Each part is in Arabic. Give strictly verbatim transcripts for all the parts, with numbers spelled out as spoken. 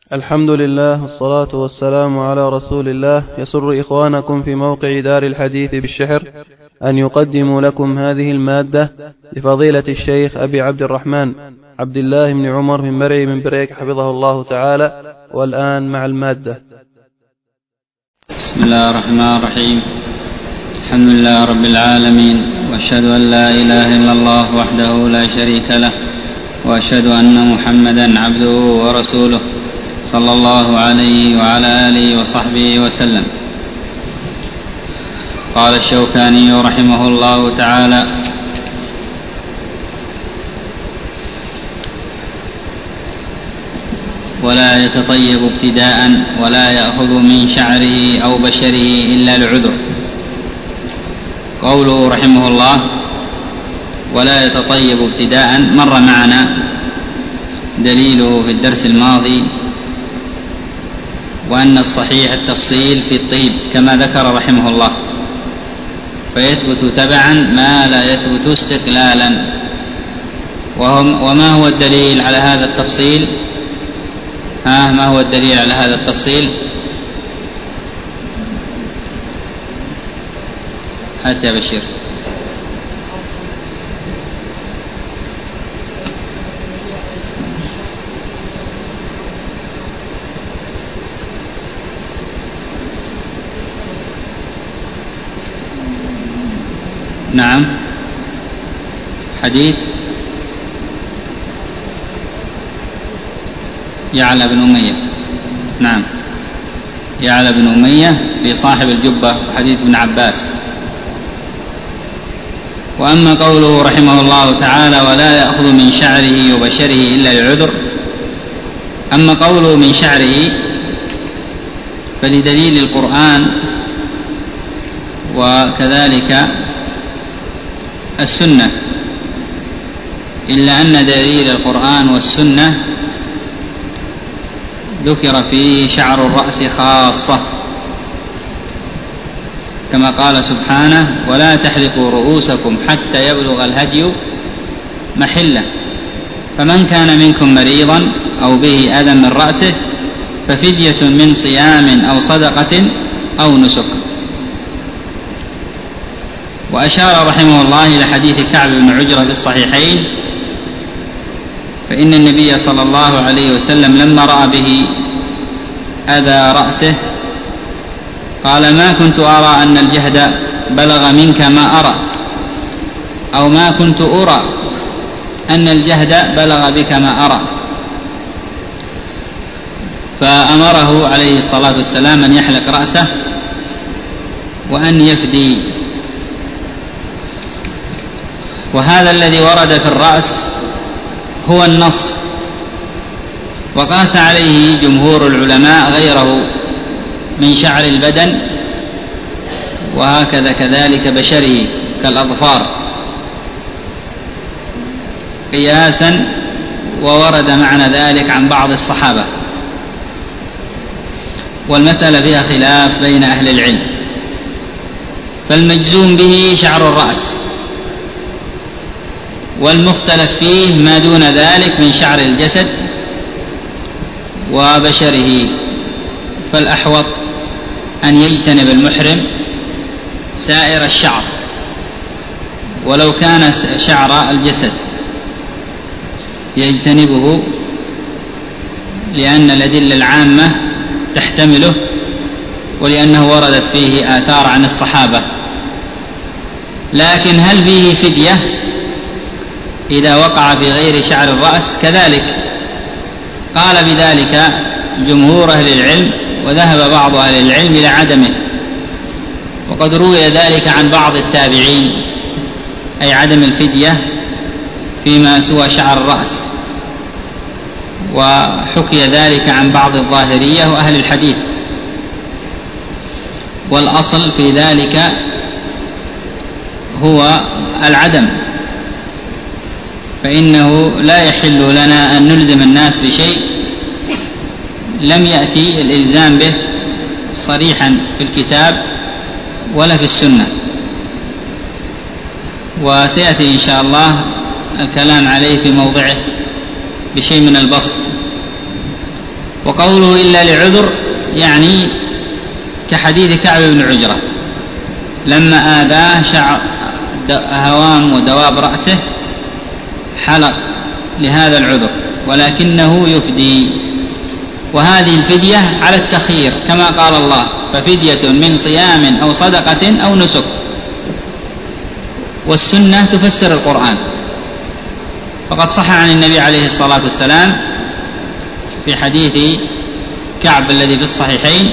الحمد لله والصلاة والسلام على رسول الله. يسر إخوانكم في موقع دار الحديث بالشحر أن يقدموا لكم هذه المادة لفضيلة الشيخ أبي عبد الرحمن عبد الله بن عمر بن مرعي من بريك حفظه الله تعالى. والآن مع المادة. بسم الله الرحمن الرحيم. الحمد لله رب العالمين، وأشهد أن لا إله إلا الله وحده لا شريك له، وأشهد أن محمدا عبده ورسوله صلى الله عليه وعلى آله وصحبه وسلم. قال الشوكاني رحمه الله تعالى: ولا يتطيب ابتداء ولا يأخذ من شعره أو بشره إلا العذر. قوله رحمه الله ولا يتطيب ابتداء مر معنا دليله في الدرس الماضي، وأن الصحيح التفصيل في الطيب كما ذكر رحمه الله، فيثبت تبعا ما لا يثبت استقلالا. وما هو الدليل على هذا التفصيل؟ ها ما هو الدليل على هذا التفصيل؟ هات يا بشير. نعم، حديث يعلى بن أمية. نعم، يعلى بن أمية في صاحب الجبة، حديث ابن عباس. وأما قوله رحمه الله تعالى ولا يأخذ من شعره وبشره إلا للعذر، أما قوله من شعره فلدليل القرآن وكذلك السنة، إلا أن دليل القرآن والسنة ذكر فيه شعر الرأس خاصة، كما قال سبحانه ولا تحلقوا رؤوسكم حتى يبلغ الهدي محله، فمن كان منكم مريضا أو به أذى من رأسه ففدية من صيام أو صدقة أو نسك. وأشار رحمه الله إلى حديث كعب بن عجرة في الصحيحين، فإن النبي صلى الله عليه وسلم لما رأى به أذى رأسه قال ما كنت أرى أن الجهد بلغ منك ما أرى، أو ما كنت أرى أن الجهد بلغ بك ما أرى، فأمره عليه الصلاة والسلام أن يحلق رأسه وأن يفدي. وهذا الذي ورد في الرأس هو النص، وقاس عليه جمهور العلماء غيره من شعر البدن، وهكذا كذلك بشره كالأظفار قياسا، وورد معنى ذلك عن بعض الصحابة، والمسألة فيها خلاف بين أهل العلم. فالمجزوم به شعر الرأس، والمختلف فيه ما دون ذلك من شعر الجسد وبشره. فالأحوط أن يجتنب المحرم سائر الشعر ولو كان شعر الجسد يجتنبه، لأن الأدلة العامة تحتمله، ولأنه وردت فيه آثار عن الصحابة. لكن هل فيه فدية إذا وقع في غير شعر الرأس؟ كذلك قال بذلك جمهور أهل العلم، وذهب بعض أهل العلم إلى عدمه، وقد روي ذلك عن بعض التابعين، أي عدم الفدية فيما سوى شعر الرأس، وحكي ذلك عن بعض الظاهرية وأهل الحديث. والأصل في ذلك هو العدم، فإنه لا يحل لنا أن نلزم الناس بشيء لم يأتي الإلزام به صريحا في الكتاب ولا في السنة. وسيأتي إن شاء الله الكلام عليه في موضعه بشيء من البسط. وقوله إلا لعذر يعني كحديث كعب بن عجرة لما آذاه شعر هوام ودواب رأسه حلق لهذا العذر ولكنه يفدي. وهذه الفدية على التخيير كما قال الله ففدية من صيام أو صدقة أو نسك. والسنة تفسر القرآن، فقد صح عن النبي عليه الصلاة والسلام في حديث كعب الذي في الصحيحين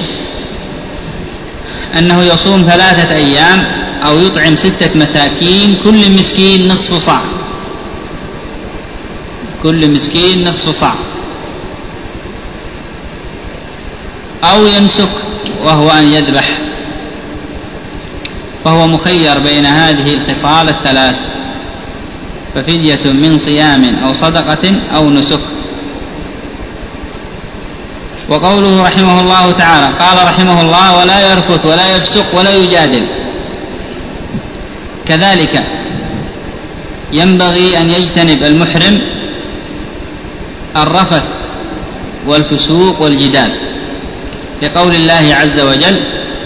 أنه يصوم ثلاثة أيام أو يطعم ستة مساكين كل مسكين نصف صاع، كل مسكين نصف صاع، أو ينسك وهو أن يذبح، فهو مخير بين هذه الخصال الثلاث ففدية من صيام أو صدقة أو نسك. وقوله رحمه الله تعالى قال رحمه الله ولا يرفث ولا يفسق ولا يجادل. كذلك ينبغي أن يجتنب المحرم الرفث والفسوق والجدال لقول الله عز وجل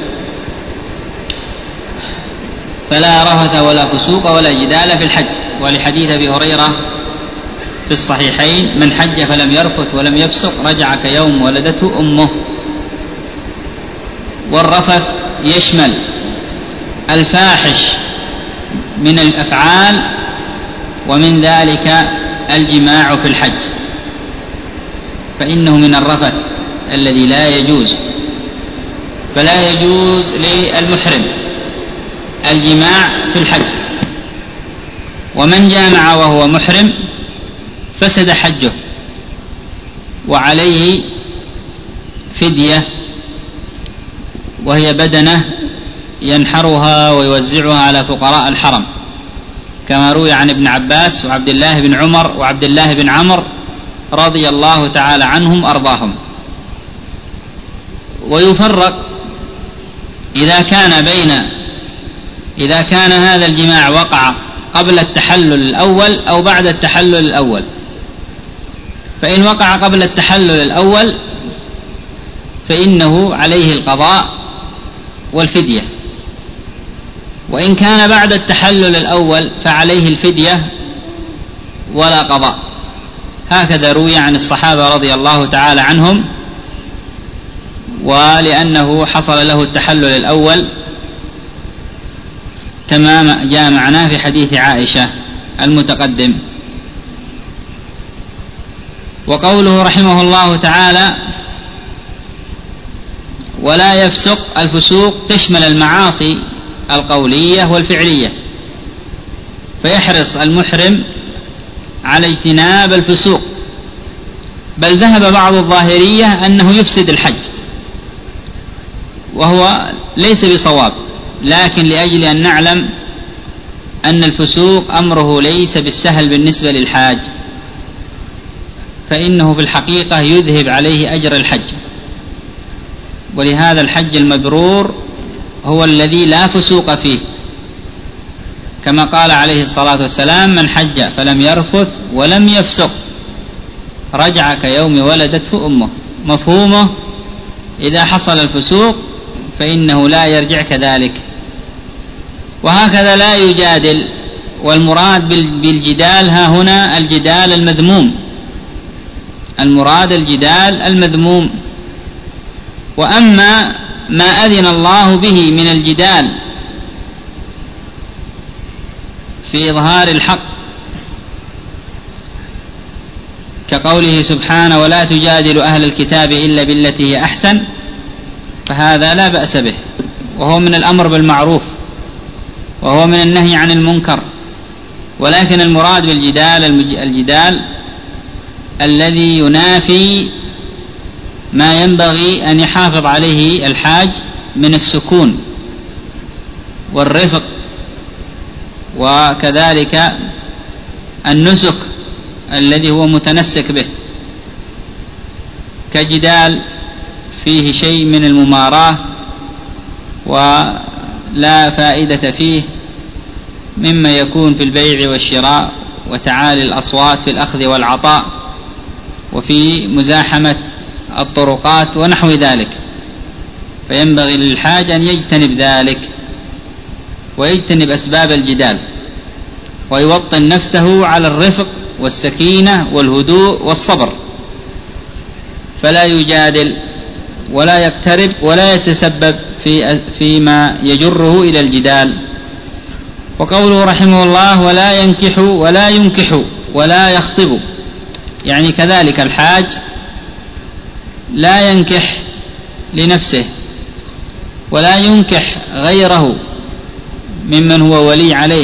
فلا رفث ولا فسوق ولا جدال في الحج، ولحديث أبي هريرة في الصحيحين من حج فلم يرفث ولم يفسق رجع كيوم ولدته أمه. والرفث يشمل الفاحش من الأفعال ومن ذلك الجماع في الحج، فإنه من الرفث الذي لا يجوز، فلا يجوز للمحرم الجماع في الحج. ومن جامع وهو محرم فسد حجه وعليه فدية وهي بدنة ينحرها ويوزعها على فقراء الحرم كما روي عن ابن عباس وعبد الله بن عمر وعبد الله بن عمرو رضي الله تعالى عنهم أرضاهم. ويفرق إذا كان بين إذا كان هذا الجماع وقع قبل التحلل الأول أو بعد التحلل الأول. فإن وقع قبل التحلل الأول فإنه عليه القضاء والفدية، وإن كان بعد التحلل الأول فعليه الفدية ولا قضاء. هكذا روي عن الصحابة رضي الله تعالى عنهم، ولأنه حصل له التحلل الأول كما جاء معنا في حديث عائشة المتقدم. وقوله رحمه الله تعالى ولا يفسق، الفسوق تشمل المعاصي القولية والفعلية، فيحرص المحرم على اجتناب الفسوق، بل ذهب بعض الظاهرية أنه يفسد الحج وهو ليس بصواب، لكن لأجل أن نعلم أن الفسوق أمره ليس بالسهل بالنسبة للحاج، فإنه في الحقيقة يذهب عليه أجر الحج. ولهذا الحج المبرور هو الذي لا فسوق فيه، كما قال عليه الصلاة والسلام من حج فلم يرفث ولم يفسق رجع كيوم ولدته أمه. مفهومه إذا حصل الفسوق فإنه لا يرجع كذلك. وهكذا لا يجادل، والمراد بالجدال ها هنا الجدال المذموم، المراد الجدال المذموم. وأما ما أذن الله به من الجدال في إظهار الحق كقوله سبحانه ولا تجادل أهل الكتاب إلا بالتي هي أحسن، فهذا لا بأس به، وهو من الأمر بالمعروف وهو من النهي عن المنكر. ولكن المراد بالجدال الجدال الذي ينافي ما ينبغي أن يحافظ عليه الحاج من السكون والرفق، وكذلك النسك الذي هو متنسك به، كجدال فيه شيء من المماراة ولا فائدة فيه، مما يكون في البيع والشراء وتعالي الأصوات في الأخذ والعطاء وفي مزاحمة الطرقات ونحو ذلك، فينبغي للحاج أن يجتنب ذلك ويجتنب أسباب الجدال، ويوطن نفسه على الرفق والسكينة والهدوء والصبر، فلا يجادل ولا يقترب ولا يتسبب في فيما يجره إلى الجدال. وقوله رحمه الله ولا ينكح ولا ينكح ولا يخطب، يعني كذلك الحاج لا ينكح لنفسه ولا ينكح غيره ممن هو ولي عليه،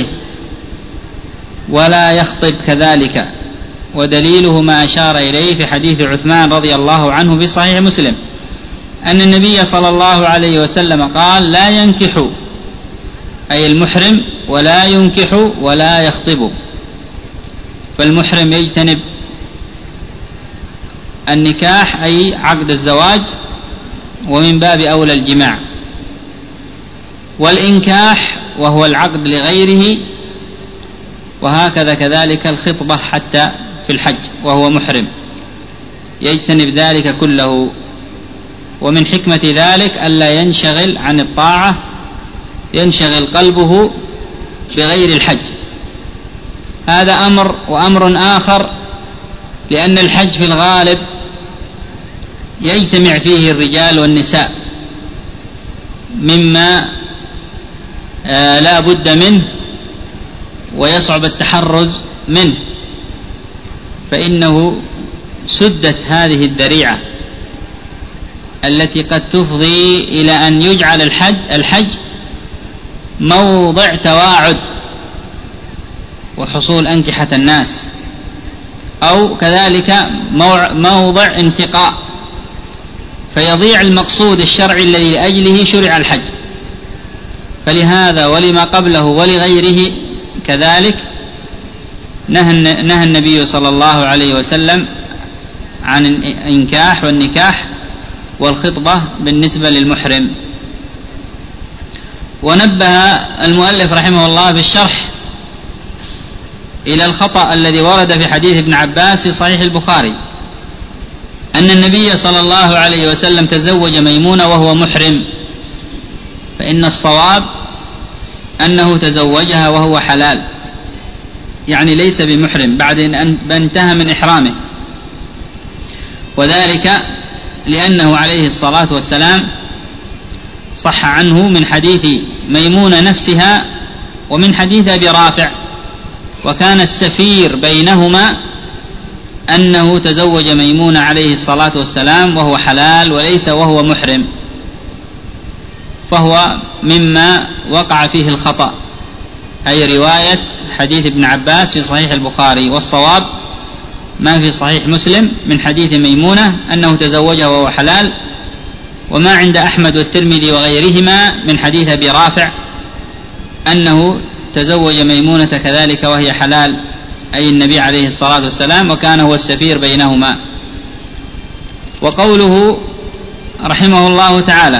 ولا يخطب كذلك، ودليله ما أشار إليه في حديث عثمان رضي الله عنه في صحيح مسلم أن النبي صلى الله عليه وسلم قال لا ينكح أي المحرم ولا ينكح ولا يخطب. فالمحرم يجتنب النكاح أي عقد الزواج، ومن باب أولى الجماع، والإنكاح وهو العقد لغيره، وهكذا كذلك الخطبة حتى في الحج وهو محرم يجتنب ذلك كله. ومن حكمة ذلك ألا ينشغل عن الطاعة، ينشغل قلبه بغير الحج. هذا أمر. وأمر آخر لأن الحج في الغالب يجتمع فيه الرجال والنساء مما آه لا بد منه ويصعب التحرز منه، فإنه سدت هذه الذريعة التي قد تفضي إلى أن يجعل الحج, الحج موضع تواعد وحصول أنكحة الناس، أو كذلك موضع انتقاء، فيضيع المقصود الشرعي الذي لأجله شرع الحج. فلهذا ولما قبله ولغيره كذلك نهى النبي صلى الله عليه وسلم عن الإنكاح والنكاح والخطبة بالنسبة للمحرم. ونبه المؤلف رحمه الله بالشرح إلى الخطأ الذي ورد في حديث ابن عباس في صحيح البخاري أن النبي صلى الله عليه وسلم تزوج ميمونة وهو محرم، فإن الصواب أنه تزوجها وهو حلال، يعني ليس بمحرم بعد أن انتهى من إحرامه، وذلك لأنه عليه الصلاة والسلام صح عنه من حديث ميمونة نفسها ومن حديث أبي رافع، وكان السفير بينهما أنه تزوج ميمونة عليه الصلاة والسلام وهو حلال وليس وهو محرم، فهو مما وقع فيه الخطأ، أي رواية حديث ابن عباس في صحيح البخاري، والصواب ما في صحيح مسلم من حديث ميمونة أنه تزوجها وهو حلال، وما عند أحمد والترمذي وغيرهما من حديث أبي رافع أنه تزوج ميمونة كذلك وهي حلال، أي النبي عليه الصلاة والسلام، وكان هو السفير بينهما. وقوله رحمه الله تعالى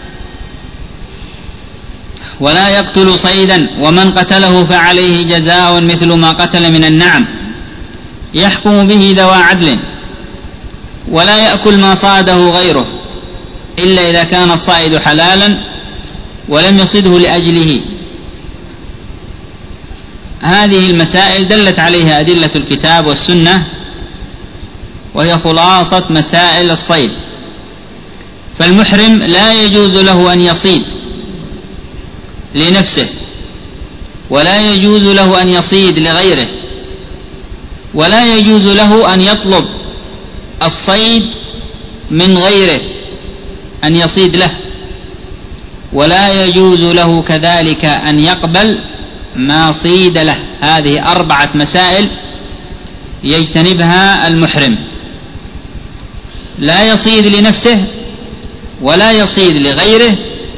ولا يقتل صيدا ومن قتله فعليه جزاء مثل ما قتل من النعم يحكم به ذوى عدل، ولا يأكل ما صاده غيره إلا إذا كان الصائد حلالا ولم يصده لأجله. هذه المسائل دلت عليها أدلة الكتاب والسنة، وهي خلاصة مسائل الصيد. فالمحرم لا يجوز له أن يصيد لنفسه، ولا يجوز له أن يصيد لغيره، ولا يجوز له أن يطلب الصيد من غيره أن يصيد له، ولا يجوز له كذلك أن يقبل ما صيد له. هذه أربعة مسائل يجتنبها المحرم: لا يصيد لنفسه، ولا يصيد لغيره،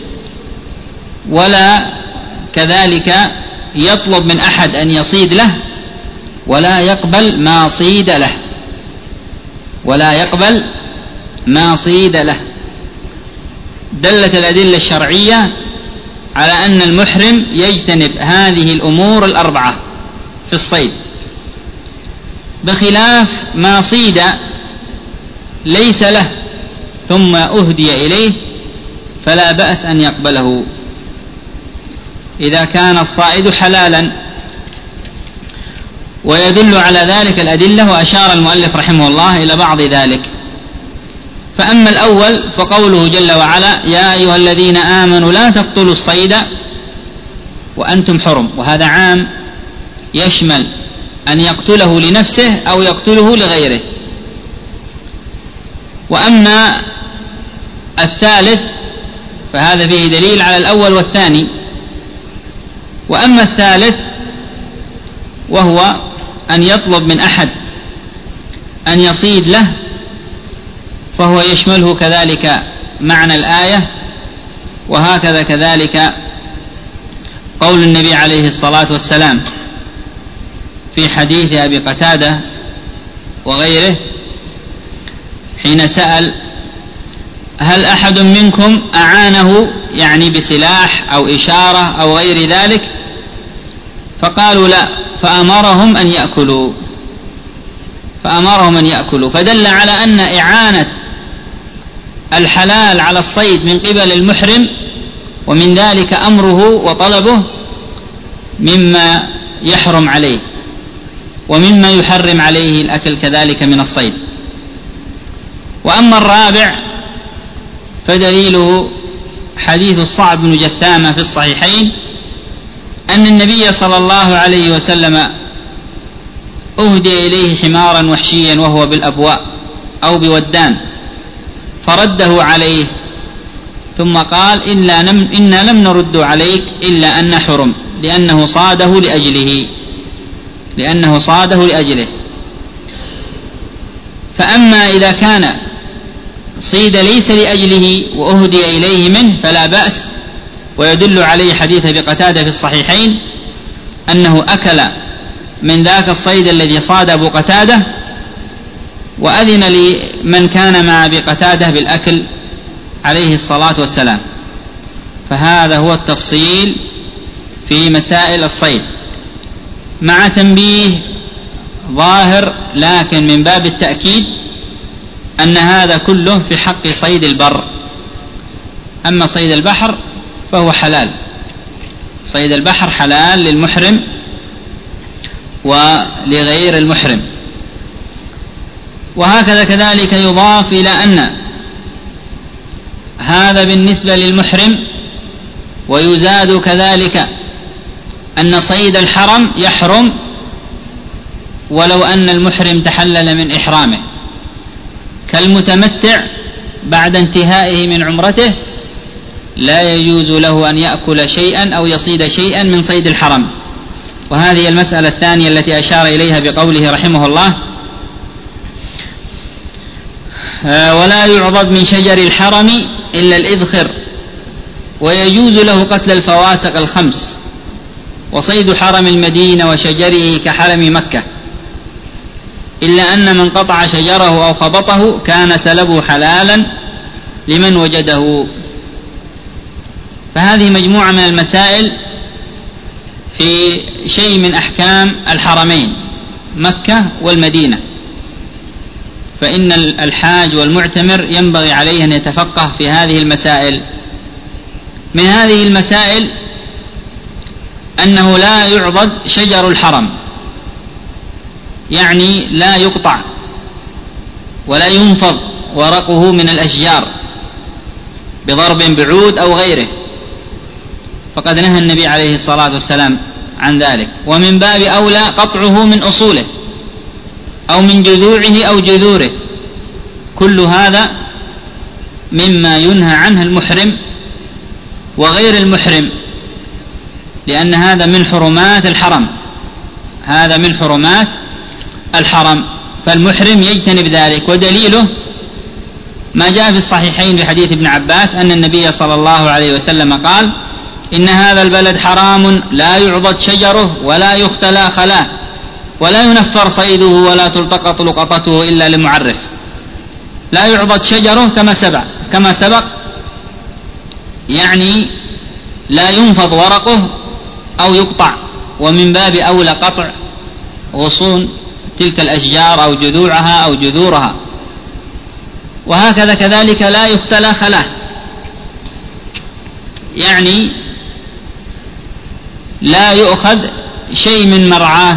ولا كذلك يطلب من أحد أن يصيد له، ولا يقبل ما صيد له ولا يقبل ما صيد له. دلت الأدلة الشرعية على أن المحرم يجتنب هذه الأمور الأربعة في الصيد، بخلاف ما صيد ليس له ثم أهدي إليه فلا بأس أن يقبله إذا كان الصائد حلالا. ويدل على ذلك الأدلة، وأشار المؤلف رحمه الله إلى بعض ذلك. فأما الأول فقوله جل وعلا: يا أيها الذين آمنوا لا تقتلوا الصيد وأنتم حرم، وهذا عام يشمل أن يقتله لنفسه أو يقتله لغيره. وأما الثالث فهذا فيه دليل على الأول والثاني. وأما الثالث وهو أن يطلب من أحد أن يصيد له، فهو يشمله كذلك معنى الآية. وهكذا كذلك قول النبي عليه الصلاة والسلام في حديث أبي قتادة وغيره حين سأل: هل أحد منكم أعانه يعني بسلاح أو إشارة أو غير ذلك؟ فقالوا لا، فأمرهم أن يأكلوا فأمرهم أن يأكلوا فدل على أن إعانة الحلال على الصيد من قبل المحرم، ومن ذلك أمره وطلبه، مما يحرم عليه ومما يحرم عليه الأكل كذلك من الصيد. وأما الرابع فدليله حديث الصعب بن جثامة في الصحيحين أن النبي صلى الله عليه وسلم أهدي إليه حمارا وحشيا وهو بالأبواء أو بودان، فرده عليه ثم قال: إلا نم إنا لم نرد عليك إلا أن حرم، لأنه صاده لأجله لأنه صاده لأجله. فأما إذا كان صيد ليس لأجله وأهدي إليه منه فلا بأس. ويدل عليه حديث أبي قتادة في الصحيحين أنه أكل من ذاك الصيد الذي صاد أبو قتادة، وأذن لمن كان مع أبي قتادة بالأكل عليه الصلاة والسلام. فهذا هو التفصيل في مسائل الصيد، مع تنبيه ظاهر لكن من باب التأكيد أن هذا كله في حق صيد البر. أما صيد البحر فهو حلال، صيد البحر حلال للمحرم ولغير المحرم. وهكذا كذلك يضاف إلى أن هذا بالنسبة للمحرم، ويزاد كذلك أن صيد الحرم يحرم ولو أن المحرم تحلل من إحرامه، كالمتمتع بعد انتهائه من عمرته لا يجوز له أن يأكل شيئا أو يصيد شيئا من صيد الحرم. وهذه المسألة الثانية التي أشار إليها بقوله رحمه الله: ولا يعضد من شجر الحرم إلا الإذخر، ويجوز له قتل الفواسق الخمس، وصيد حرم المدينة وشجره كحرم مكة، إلا أن من قطع شجره أو خبطه كان سلبه حلالا لمن وجده. فهذه مجموعة من المسائل في شيء من أحكام الحرمين مكة والمدينة. فإن الحاج والمعتمر ينبغي عليه أن يتفقه في هذه المسائل. من هذه المسائل أنه لا يعضد شجر الحرم، يعني لا يقطع ولا ينفض ورقه من الأشجار بضرب بعود أو غيره، فقد نهى النبي عليه الصلاة والسلام عن ذلك. ومن باب أولى قطعه من أصوله أو من جذوعه أو جذوره، كل هذا مما ينهى عنه المحرم وغير المحرم، لأن هذا من حرمات الحرم هذا من حرمات الحرم فالمحرم يجتنب ذلك. ودليله ما جاء في الصحيحين بحديث ابن عباس أن النبي صلى الله عليه وسلم قال: إن هذا البلد حرام لا يعضد شجره ولا يختلى خلاه ولا ينفر صيده ولا تلتقط لقطته إلا لمعرف. لا يعضد شجره كما سبق كما سبق يعني لا ينفض ورقه أو يقطع، ومن باب أولى قطع غصون تلك الأشجار أو جذوعها أو جذورها. وهكذا كذلك لا يختلى خلاه، يعني لا يؤخذ شيء من مرعاه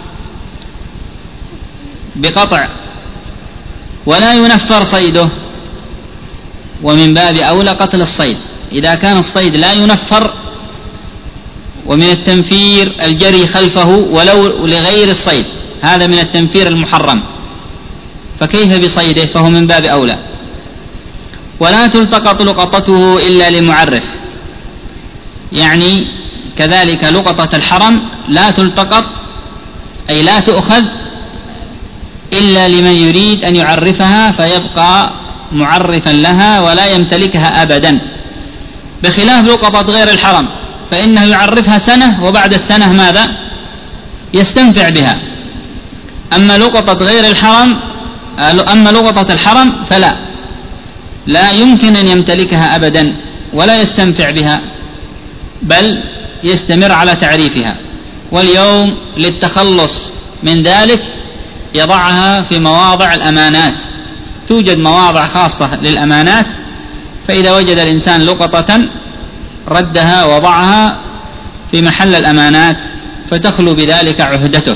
بقطع ولا ينفر صيده، ومن باب أولى قتل الصيد إذا كان الصيد لا ينفر، ومن التنفير الجري خلفه ولو لغير الصيد، هذا من التنفير المحرم، فكيف بصيده؟ فهو من باب أولى. ولا تلتقط لقطته إلا لمعرف، يعني كذلك لقطة الحرم لا تلتقط أي لا تؤخذ إلا لمن يريد أن يعرفها فيبقى معرفا لها ولا يمتلكها أبدا، بخلاف لقطة غير الحرم فإنه يعرفها سنة وبعد السنة ماذا؟ يستنفع بها. أما لقطة غير الحرم أما لقطة الحرم فلا لا يمكن أن يمتلكها أبدا ولا يستنفع بها، بل يستمر على تعريفها. واليوم للتخلص من ذلك يضعها في مواضع الأمانات، توجد مواضع خاصة للأمانات، فإذا وجد الإنسان لقطة ردها وضعها في محل الأمانات فتخلو بذلك عهدته.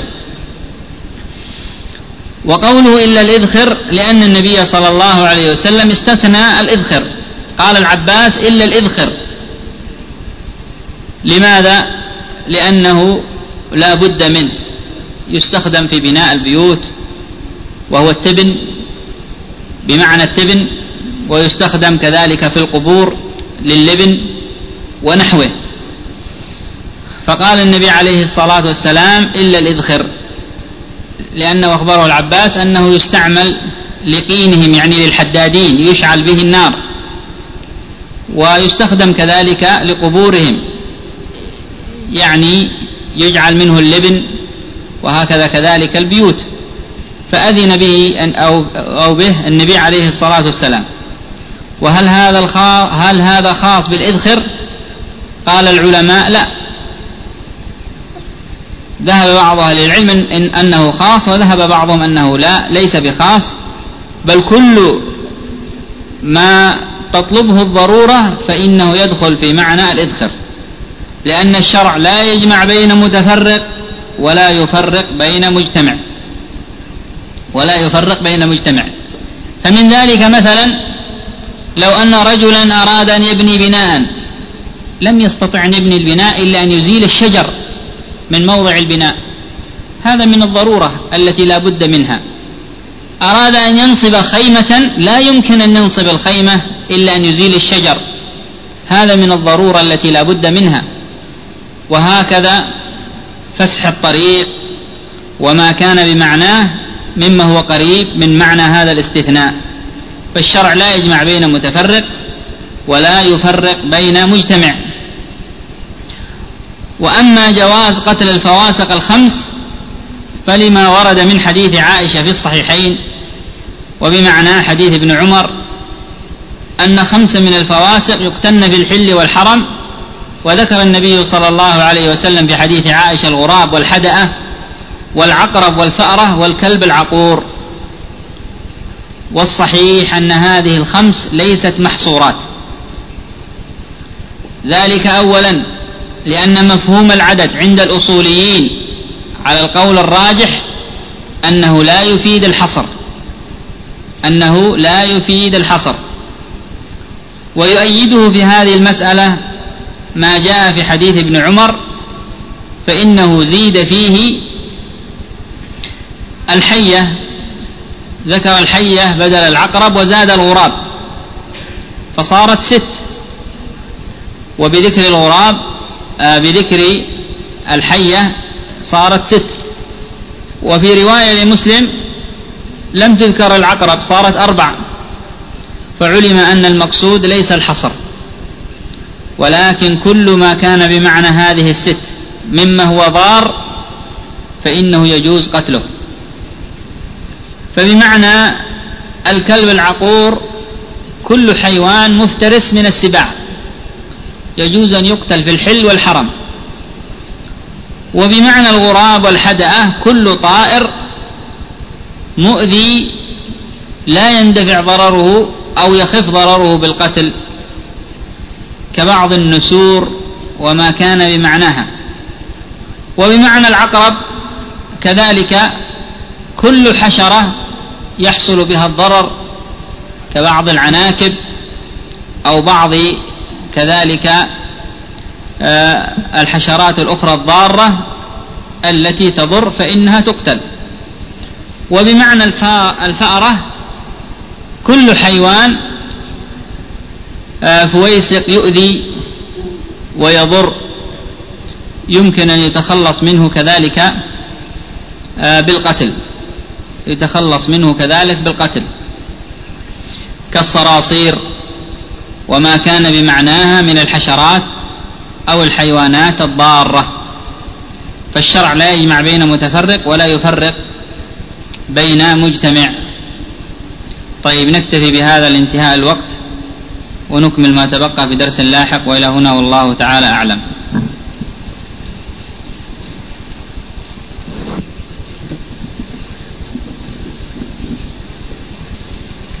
وقوله إلا الإذخر لأن النبي صلى الله عليه وسلم استثنى الإذخر، قال العباس إلا الإذخر. لماذا؟ لأنه لا بد منه، يستخدم في بناء البيوت وهو التبن بمعنى التبن، ويستخدم كذلك في القبور لللبن ونحوه. فقال النبي عليه الصلاة والسلام إلا الإذخر، لأنه أخبره العباس أنه يستعمل لقينهم يعني للحدادين يشعل به النار، ويستخدم كذلك لقبورهم يعني يجعل منه اللبن، وهكذا كذلك البيوت، فأذن به أو, أو به النبي عليه الصلاة والسلام. وهل هذا الخاص هل هذا خاص بالإذخر؟ قال العلماء لا، ذهب بعض أهل العلم إن أنه خاص، وذهب بعضهم أنه لا ليس بخاص، بل كل ما تطلبه الضرورة فإنه يدخل في معنى الإذخر، لأن الشرع لا يجمع بين متفرق ولا يفرق بين مجتمع ولا يفرق بين مجتمع. فمن ذلك مثلا لو أن رجلا أراد أن يبني بناء لم يستطع أن يبني البناء إلا أن يزيل الشجر من موضع البناء، هذا من الضرورة التي لا بد منها. أراد أن ينصب خيمة لا يمكن أن ينصب الخيمة إلا أن يزيل الشجر، هذا من الضرورة التي لا بد منها. وهكذا فسح الطريق وما كان بمعناه مما هو قريب من معنى هذا الاستثناء، فالشرع لا يجمع بين متفرق ولا يفرق بين مجتمع. وأما جواز قتل الفواسق الخمس فلما ورد من حديث عائشة في الصحيحين وبمعنى حديث ابن عمر أن خمس من الفواسق يقتلن في الحل والحرم، وذكر النبي صلى الله عليه وسلم في حديث عائشة الغراب والحدأة والعقرب والفأرة والكلب العقور. والصحيح أن هذه الخمس ليست محصورات، ذلك أولا لأن مفهوم العدد عند الأصوليين على القول الراجح أنه لا يفيد الحصر أنه لا يفيد الحصر ويؤيده في هذه المسألة ما جاء في حديث ابن عمر، فإنه زيد فيه الحية، ذكر الحية بدل العقرب وزاد الغراب فصارت ست، وبذكر الغراب آه بذكر الحية صارت ست. وفي رواية لمسلم لم تذكر العقرب صارت أربع، فعلم أن المقصود ليس الحصر ولكن كل ما كان بمعنى هذه الست مما هو ضار فإنه يجوز قتله. فبمعنى الكلب العقور كل حيوان مفترس من السباع يجوز أن يقتل في الحل والحرم. وبمعنى الغراب والحدأة كل طائر مؤذي لا يندفع ضرره أو يخف ضرره بالقتل، كبعض النسور وما كان بمعناها. وبمعنى العقرب كذلك كل حشرة يحصل بها الضرر، كبعض العناكب أو بعض كذلك الحشرات الأخرى الضارة التي تضر فإنها تقتل. وبمعنى الفأرة كل حيوان فويسق يؤذي ويضر يمكن أن يتخلص منه كذلك بالقتل يتخلص منه كذلك بالقتل كالصراصير وما كان بمعناها من الحشرات أو الحيوانات الضارة. فالشرع لا يجمع بين متفرق ولا يفرق بين مجتمع. طيب، نكتفي بهذا لانتهاء الوقت ونكمل ما تبقى في درس لاحق، وإلى هنا والله تعالى أعلم.